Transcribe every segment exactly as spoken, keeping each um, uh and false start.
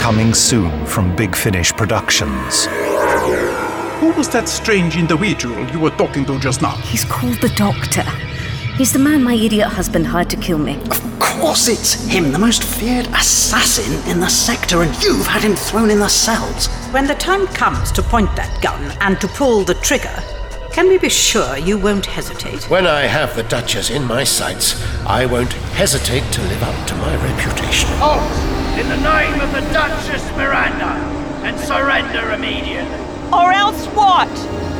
Coming soon from Big Finish Productions. Who was that strange individual you were talking to just now? He's called the Doctor. He's the man my idiot husband hired to kill me. Of course it's him, the most feared assassin in the sector, and you've had him thrown in the cells. When the time comes to point that gun and to pull the trigger, can we be sure you won't hesitate? When I have the Duchess in my sights, I won't hesitate to live up to my reputation. Halt! In the name of the Duchess Miranda, and surrender immediately. Or else what?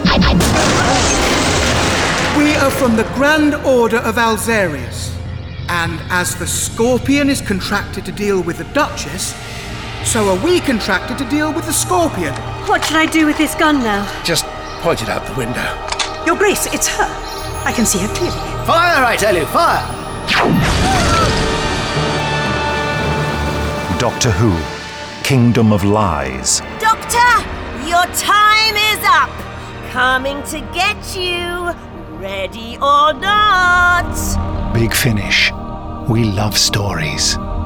We are from the Grand Order of Alzarius, and as the Scorpion is contracted to deal with the Duchess, so are we contracted to deal with the Scorpion. What should I do with this gun now? Just point it out the window. Your Grace, it's her. I can see her clearly. Fire, I tell you, fire! Doctor Who, Kingdom of Lies. Doctor, your time is up. Coming to get you. Ready or not. Big Finish. We love stories.